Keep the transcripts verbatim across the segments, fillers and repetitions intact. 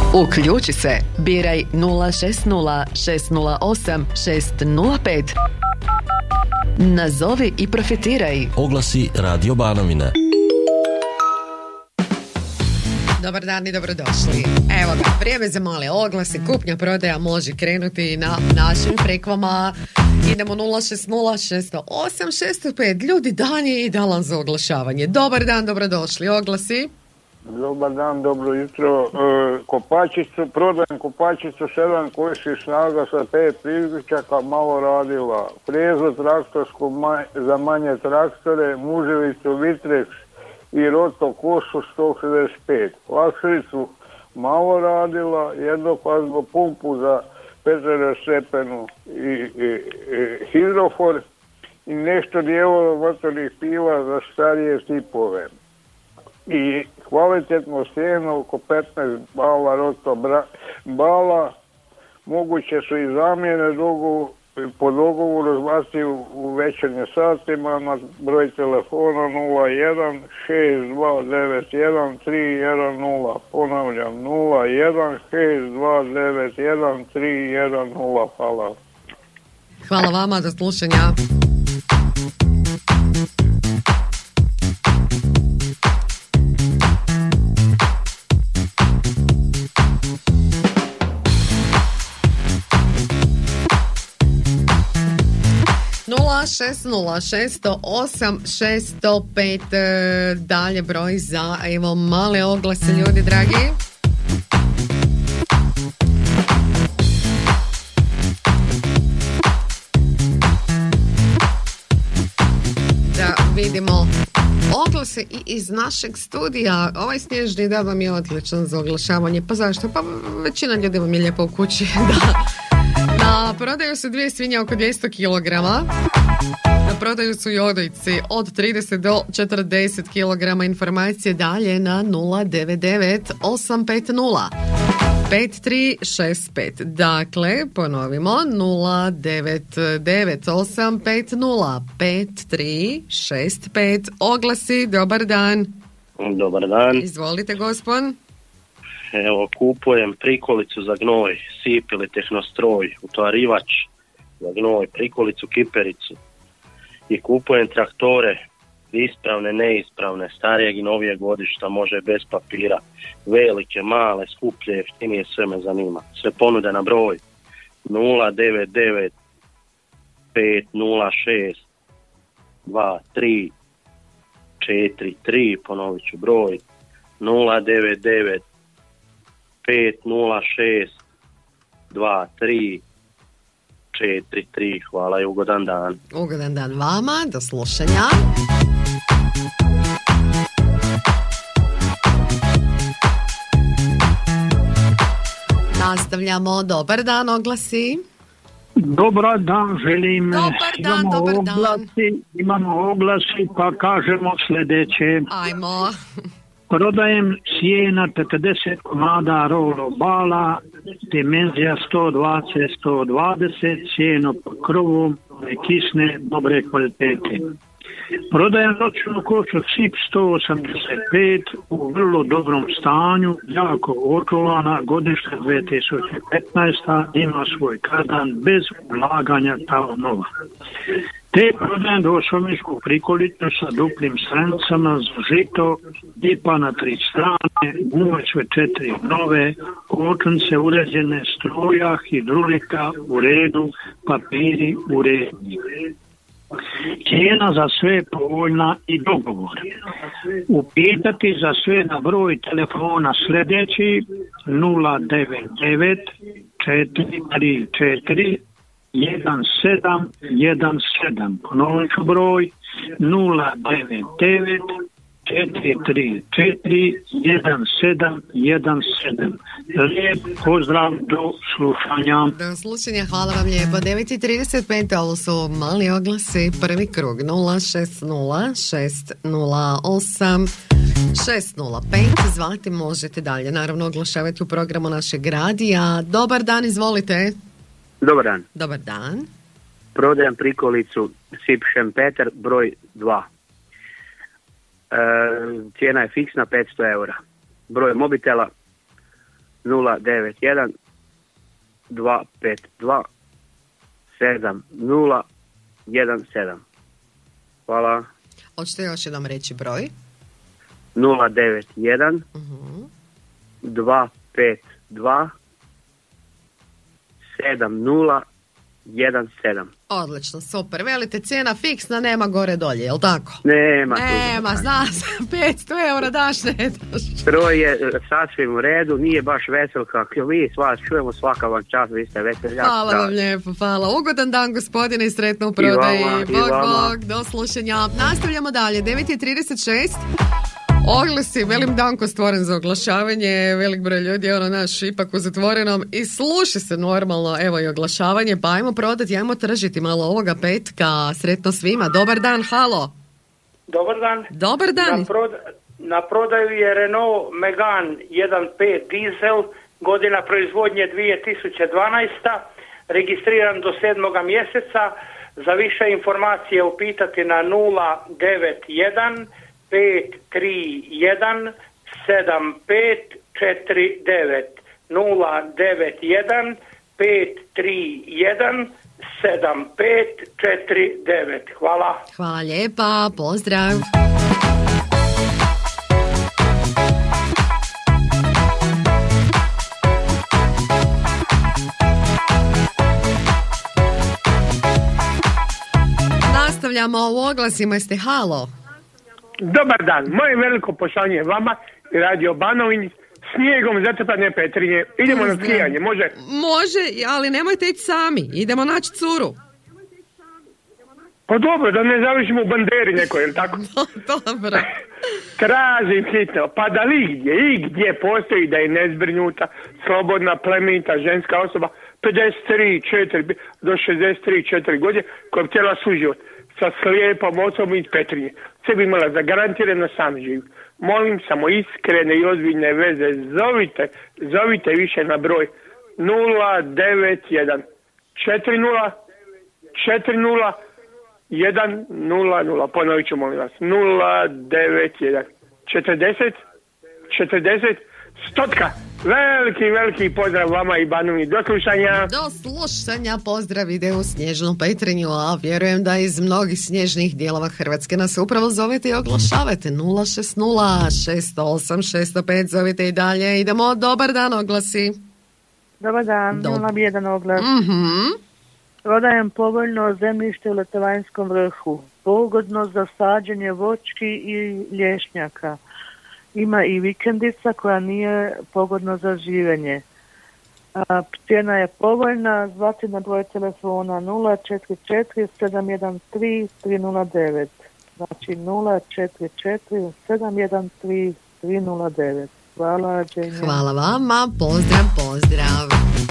Uključi se, biraj nula šest nula šest nula osam šest nula pet. Nazovi i profitiraj. Oglasi Radio Banovina. Dobar dan i dobrodošli. Evo ga, vrijeme za male oglase, kupnja, prodaja može krenuti na našim frekvama. Idemo nula šest nula šest nula osam šest nula pet. Ljudi, dan je idealan za oglašavanje. Dobar dan, dobrodošli. Oglasi. Dobar dan, dobro jutro. E, kopačicu, prodajem kopačicu sedam kojih snaga sa pet priključaka, malo radila. Frezu traktorsku ma, za manje traktore, muževicu Vitrex i roto košu sto šezdeset pet. Lakšricu malo radila, jednofaznu pumpu za peterostepenu i, i, i hidrofor i nešto dijelova motornih pila za starije tipove. I kvalitetno sjeno oko petnaest bala roto bra, bala, moguće su i zamjene dogu, po dogovoru razbaciti u, u večernje satima na broj telefona nula jedan šest dva devet jedan tri jedan nula. Ponavljam nula jedan šest dva devet jedan tri jedan nula. Hvala. Hvala vama, do slušanja. nula šest nula šest nula osam šest nula pet. Dalje broj za evo male oglase, ljudi dragi. Da vidimo oglase i iz našeg studija. Ovaj snježni dan vam je odličan za oglašavanje. Pa zašto? Pa većina ljudi vam je lijepo u kući. Da. Na prodaju su dvije svinje oko dvjesto kilograma. Na prodaju su i odojci od trideset do četrdeset kilograma. Informacije dalje na nula devet devet osam pet nula pet tri šest pet. Dakle, ponovimo nula devet devet osam pet nula pet tri šest pet. Oglasi, dobar dan. Dobar dan. Izvolite, gospon. Evo, kupujem prikolicu za gnoj, sip ili tehnostroj, utvarivač za gnoj, prikolicu, kipericu. I kupujem traktore, ispravne, neispravne, starijeg i novijeg godišta, može bez papira, velike, male, skuplje, jeftinije, sve me zanima. Sve ponude na broj nula devet devet pet nula šest dva tri četiri tri, ponovit ću broj nula devet devet pet nula šest dva tri četiri tri. Hvala i ugodan dan. Ugodan dan vama, do slušanja. Nastavljamo, dobar dan, oglasi. Dobar dan, želim. Dobar dan, imamo dobar oglasi, dan. Imamo oglasi, pa kažemo sljedeće. Ajmo. Prodajem sjena četrdeset komada rolo bala, dimenzija sto dvadeset sto dvadeset, sjeno po krovu, kisne, dobre kvalitete. Prodajem noćnu koču sip sto osamdeset pet u vrlo dobrom stanju, jako očuvana, godište dvije tisuće petnaeste. Ima svoj kardan bez ulaganja kao nova. Te prodajem dvosomijsku prikolicu sa duplim stranicama za žito, dipa na tri strane, gume sve četiri nove, kočnice uređene, struja, hidrolika u redu, papiri u redu. Cijena za sve povoljna i dogovor. Upitati za sve na broj telefona sljedeći nula devet devet četiri tri četiri jedan sedam jedan sedam. Ponovit ću broj nula devet devet četiri tri četiri jedan sedam jedan sedam. Lijep pozdrav, do slušanja. Do slušanja, hvala vam lijepo. devet i trideset pet, ovo su mali oglasi, prvi krug nula šest nula šest nula osam šest nula pet. Zvati možete dalje, naravno oglašavati u programu našeg radija. Dobar dan, izvolite. Dobar dan. Dobar dan. Prodajem prikolicu Sip Šempeter broj dva. E, cijena je fiksna petsto eura. Broj mobitela nula devet jedan dva pet dva sedam nula jedan sedam. Hvala. Hoćete još jednom reći broj? nula devet jedan Uh-huh. dva pet dva sedam nula jedan sedam. Odlično, super. Velite, cijena fiksna, nema gore dolje, jel tako? Nema. Nema, zna se, petsto eura daš, ne daš. Broj je sasvim u redu, nije baš vesel kako vi, vas čujemo, svaka vam čast, vi ste veseljak. Hvala vam lijepo, hvala. Ugodan dan, gospodine, i sretno u prodaji. I vama, i Bog, vama. bog, do slušanja. Nastavljamo dalje, devet je trideset šest. Oglasi, velim Danko stvoren za oglašavanje, velik broj ljudi je ono naš ipak u zatvorenom i sluša se normalno, evo i oglašavanje, pa ajmo prodati, ajmo tržiti malo ovoga petka, sretno svima, dobar dan, halo. Dobar dan. Dobar dan. Na, proda- na prodaju je Renault Megane jedan pet dizel, godina proizvodnje dvije tisuće dvanaesta, registriran do sedmoga mjeseca. Za više informacije upitati na nula devet jedan pet tri jedan sedam pet četiri devet nula devet jedan pet tri jedan sedam pet četiri devet. Hvala. Hvala lijepa, pozdrav. Nastavljamo u oglasima, jeste halo. Dobar dan, moje veliko poslanje vama i Radio Banovini, snijegom zatrpane Petrinje. Idemo na skijanje, može? Može, ali nemojte ići sami, idemo naći curu. Pa dobro, da ne završimo u banderi nekoj, jel tako? Dobro. Tražim hitno, pa da li gdje, i gdje postoji da je nezbrinuta, slobodna, plemenita, ženska osoba, pedeset tri, četiri do šezdeset tri, četiri godine, koja bi htjela suživot sa slijepom osobom iz Petrinje. Sve bi imala zagarantirano sam živ. Molim samo iskrene i ozbiljne veze, zovite, zovite više na broj nula devet jedan četiri nula četiri nula jedan nula nula. Ponovit ću, molim vas, nula devet jedan četrdeset četrdeset stotka. Veliki, veliki pozdrav vama i Banovini. Do slušanja. Do slušanja, pozdrav ide u snježnu Petrinju, a vjerujem da iz mnogih snježnih dijelova Hrvatske nas upravo zovete i oglašavate. Nula šest nula šest osam šest pet, zovite i dalje. Idemo, dobar dan, oglasi. Dobar dan, Dob- imam jedan oglas. Mhm. Prodajem povoljno zemljište u Letovanjskom vrhu. Pogodno za sađenje voćki i lješnjaka. Ima i vikendica koja nije pogodno za življenje. A, cijena je povoljna, zvati na broj telefona nula četiri četiri sedam jedan tri tri nula devet. Znači nula četiri četiri sedam jedan tri tri nula devet. Hvala, Dženja. Hvala vama, pozdrav, pozdrav.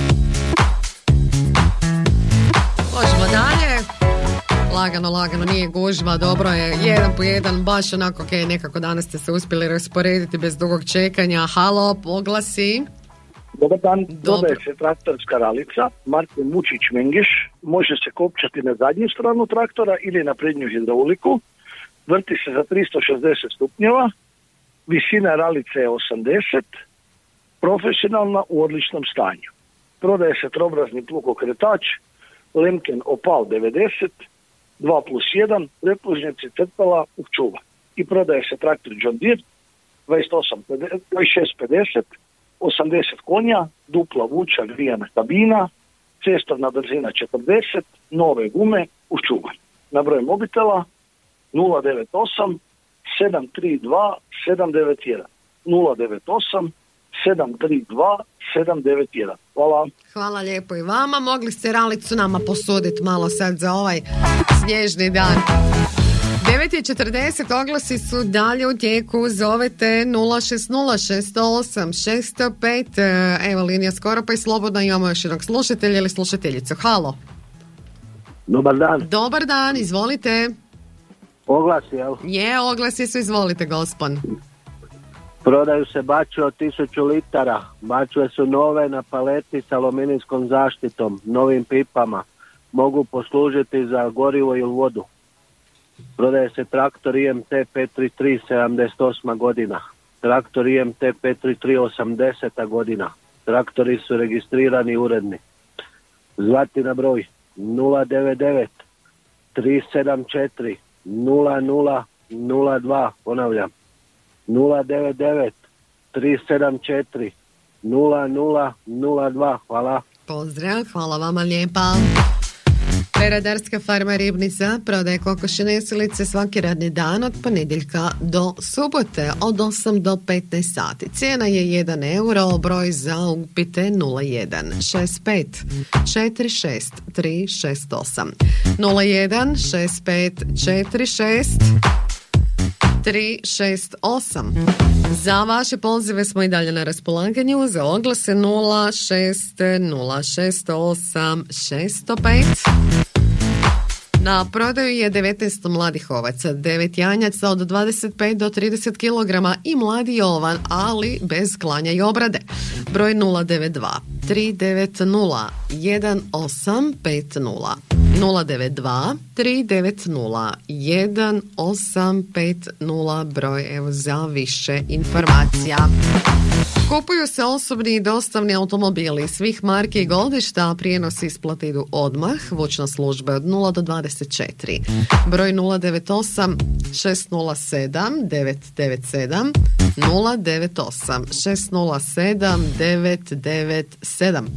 Možemo dalje. Lagano, lagano, nije gužva, dobro je, jedan po jedan, baš onako, ok, nekako danas ste se uspjeli rasporediti bez dugog čekanja. Halo, oglasi. Dobar dan, Dobro. dodaje se traktorska ralica, marke Mučić Mengeš, može se kopčati na zadnju stranu traktora ili na prednju hidrauliku, vrti se za tristo šezdeset stupnjeva, visina ralice je osamdeset, profesionalna u odličnom stanju. Prodaje se trobrazni plukokretač, Lemken Opal devedeset, dva plus jedan, pretlužnjaci crpala u čuva. I prodaje se traktor John Deere dvadeset osam, dvadeset šest pedeset, osamdeset konja, dupla vuča, grijana kabina, cestovna brzina četrdeset, nove gume u čuvanju. Na broj mobitela nula devet osam sedam tri dva sedam devet jedan. nula devet osam sedam tri dva sedam devet jedan. Hvala. Hvala lijepo i vama, mogli ste ralicu nama posuditi malo sad za ovaj snježni dan. devet je četrdeset, oglasi su dalje u tijeku, zovete nula šest nula šest osam šest pet, evo linija skoro pa i slobodno, imamo još jednog slušatelja ili slušateljicu. Halo. Dobar dan. Dobar dan, izvolite. Oglas, jel? Je, oglasi su, izvolite gospon. Prodaju se bačve od tisuću litara. Bačve su nove na paleti s aluminijskom zaštitom, novim pipama. Mogu poslužiti za gorivo ili vodu. Prodaje se traktor I M T pet tri tri sedamdeset osma godina. Traktor I M T pet tri tri osamdeseta godina. Traktori su registrirani i uredni. Zvati na broj nula devet devet tri sedam četiri nula nula nula dva, ponavljam, nula devet devet tri sedam četiri nula nula nula dva. Hvala. Pozdrav, hvala vama lijepa. Peradarska farma Ribnica prodaje kokošine silice svaki radni dan od ponedjeljka do subote od osam do petnaest sati. Cijena je jedan euro, broj za upite nula jedan šest pet četiri šest tri šest osam nula jedan šest pet četiri šest tri šest osam. Za vaše pozive smo i dalje na raspolaganju, za oglase nula šest nula šest osam šest zero pet. Na prodaju je devetnaest mladih ovaca, devet janjaca od dvadeset pet do trideset kilograma i mladi jovan, ali bez klanja i obrade. Broj nula devet dva tri devet nula jedan osam pet nula nula devet dva tri devet nula jedan osam pet nula, broj evo za više informacija. Kupuju se osobni i dostavni automobili svih marki i godišta, prijenos isplate idu odmah, vučna služba od nula do dvadeset četiri. Broj nula devet osam šest nula sedam devet devet sedam nula devet osam šest nula sedam devet devet sedam.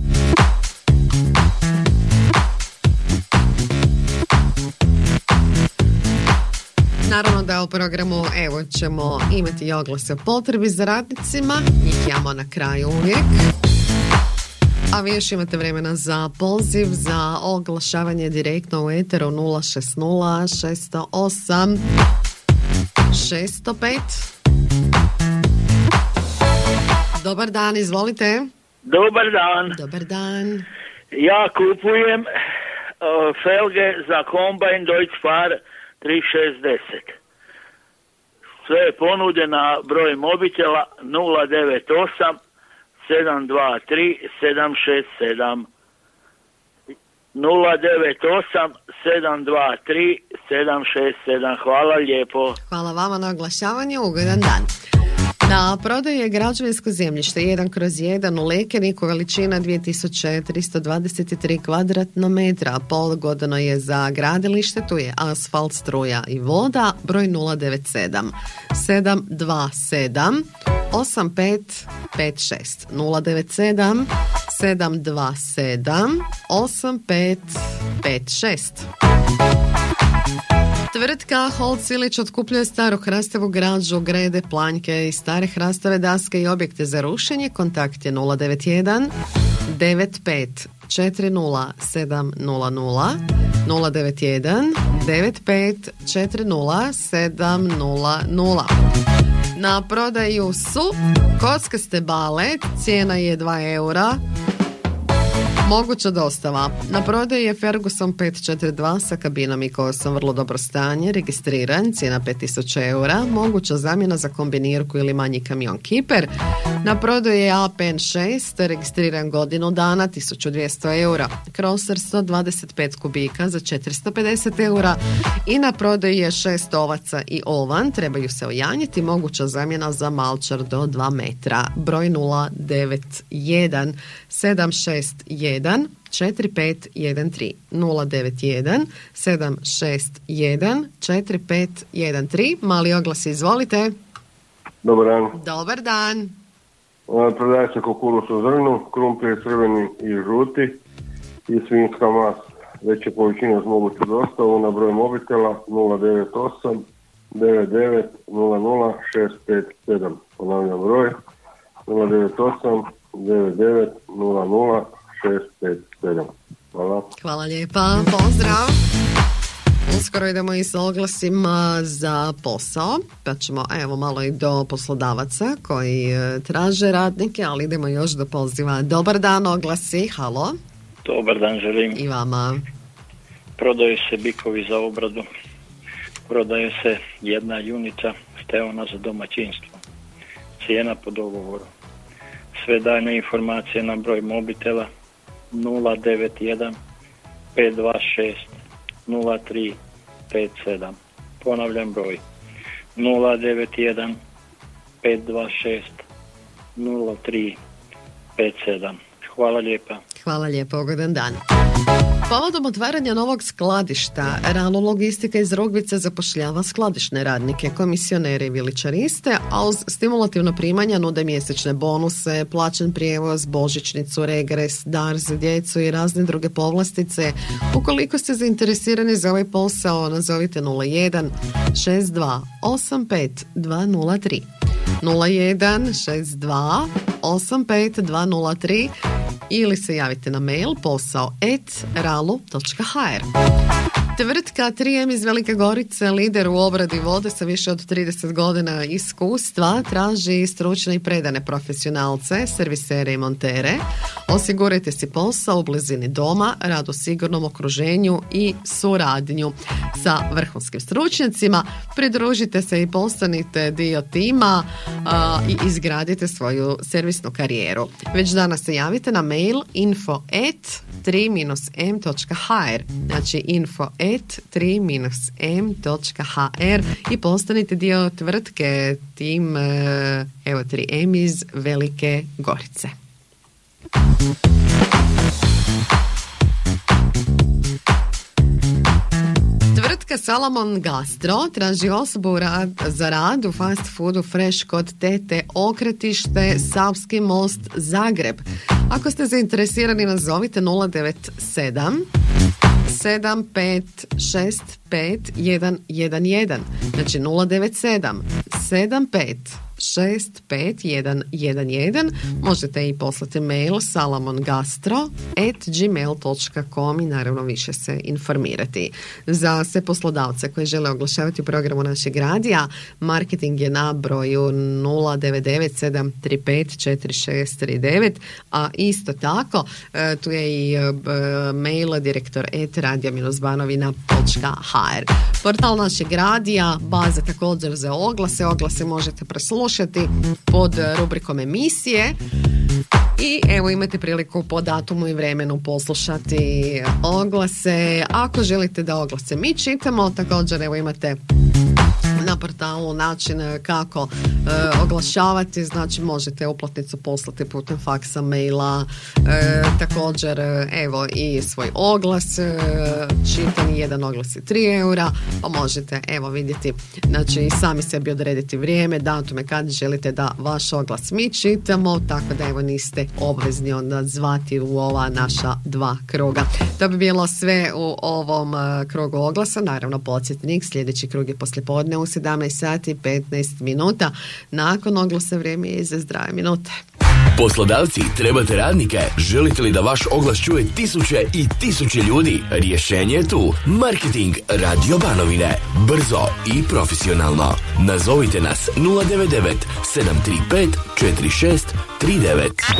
Naravno da u programu evo ćemo imati i oglase o potrebi za radnicima, njih imamo na kraju uvijek. A vi još imate vremena za poziv, za oglašavanje direktno u eteru nula šest nula šest zero osam šest zero pet. Dobar dan, izvolite. Dobar dan. Dobar dan. Ja kupujem uh, felge za kombajn Deutz-Fahr tri šest deset. Sve je ponude na broj mobitela nula devet osam sedam dva tri sedam šest sedam nula devet osam sedam dva tri sedam šest sedam. Hvala lijepo. Hvala vama na oglašavanju, ugodan dan. Na prodaju je građevinsko zemljište jedan kroz jedan u Lekeniku, veličina dvije tisuće tristo dvadeset tri kvadratna metra. Pogodno je za gradilište, tu je asfalt, struja i voda. Broj nula devet sedam sedam dva sedam osam pet pet šest nula devet sedam sedam dva sedam osam pet pet šest. Tvrtka Holt Silić otkupljuje staru hrastavu građu, grede, planjke i stare hrastave daske i objekte za rušenje. Kontakt je nula devet jedan devet pet četiri nula sedam nula nula nula devet jedan devet pet četiri nula sedam nula nula. Na prodaju su kockaste bale, cijena je dva eura. Moguća dostava. Na prodaju je Ferguson pet četiri dva sa kabinom i kosom, vrlo dobro stanje, registriran, cijena pet tisuća eura, moguća zamjena za kombinirku ili manji kamion Kiper. Na prodaju je A P N šest, registriran godinu dana, tisuću dvjesto eura. Crosser sto dvadeset pet kubika za četiristo pedeset eura i na prodaju je šest ovaca i ovan, trebaju se ojanjiti, moguća zamjena za malčar do dva metra. Broj nula devet jedan sedam šest jedan četiri pet jedan tri nula devet jedan sedam šest jedan četiri pet jedan tri. Mali oglas, izvolite. Dobar dan. Dobar dan. Prodaje se kukuruz u zrnu, krumpir crveni i žuti i svinjska mast. Veće količine uz moguću dostavu na broj mobitela nula devet osam devet devet nula nula šest pet sedam. Ponavljam broj nula devet osam devet devet nula nula šest pet sedam. Hvala. Hvala lijepa, pozdrav. Uskoro idemo i sa oglasima za posao, pa ćemo evo malo i do poslodavaca koji traže radnike, ali idemo još do poziva. Dobar dan, oglasi, halo. Dobar dan, želim. I vama. Prodaju se bikovi za obradu, prodaje se jedna junica steona za domaćinstvo, cijena po dogovoru. Sve daljne informacije na broj mobitela nula devet jedan pet dva šest nula tri pet sedam. Ponavljam broj nula devet jedan pet dva šest nula tri pet sedam. Hvala lijepa. Hvala lijepo, ugodan dan. Povodom otvaranja novog skladišta, Rano Logistika iz Rugvice zapošljava skladišne radnike, komisionere i viličariste, a uz stimulativno primanja nude mjesečne bonuse, plaćen prijevoz, božićnicu, regres, dar za djecu i razne druge povlastice. Ukoliko ste zainteresirani za ovaj posao, nazovite nula jedan šest dva osam pet dva nula tri. nula jedan šest dva osam pet dva nula tri ili se javite na mail posao et ralu točka ha er. Tvrtka tri em iz Velike Gorice, lider u obradi vode sa više od trideset godina iskustva, traži stručne i predane profesionalce, servisere i montere. Osigurajte si posao u blizini doma, rad u sigurnom okruženju i suradnju sa vrhunskim stručnjacima. Pridružite se i postanite dio tima a, i izgradite svoju servisnu karijeru. Već danas se javite na mail info at tri em točka ha er, znači info at tri em točka ha er i postanite dio tvrtke tim evo tri em iz Velike Gorice. Tvrtka Salomon Gastro traži osobu rad, za rad u fast foodu Fresh kod Tete Okretište, Savski most, Zagreb. Ako ste zainteresirani, nazovite nula devet sedam sedam pet šest pet jedan jedan jedan, znači nula devet sedam sedam pet šest pet jedan jedan jedan. Možete i poslati mail salamongastro at gmail točka com i naravno više se informirati. Za sve poslodavce koji žele oglašavati u programu našeg radija, marketing je na broju nula devet devet sedam tri pet četiri šest tri devet, a isto tako tu je i mail direktor et radio banovina točka ha er. Portal našeg radija, baza također za oglase, oglase možete preslušati pod rubrikom emisije i evo imate priliku po datumu i vremenu poslušati oglase. Ako želite da oglase mi čitamo, također evo imate na portalu način kako e, oglašavati, znači možete uplatnicu poslati putem faksa, maila, e, također evo i svoj oglas, e, čitani jedan oglas je tri eura, pa možete evo vidjeti, znači i sami sebi odrediti vrijeme, datume kad želite da vaš oglas mi čitamo, tako da evo niste obvezni onda zvati u ova naša dva kruga. To bi bilo sve u ovom uh, krugu oglasa, naravno podsjetnik, sljedeći krug je poslijepodne u sedamnaest sati petnaest minuta. Nakon oglasa vrijeme je za zdrave minute. Poslodavci, trebate radnike? Želite li da vaš oglas čuje tisuće i tisuće ljudi? Rješenje je tu. Marketing Radio Banovine. Brzo i profesionalno. Nazovite nas nula devet devet sedam tri pet četiri šest tri devet.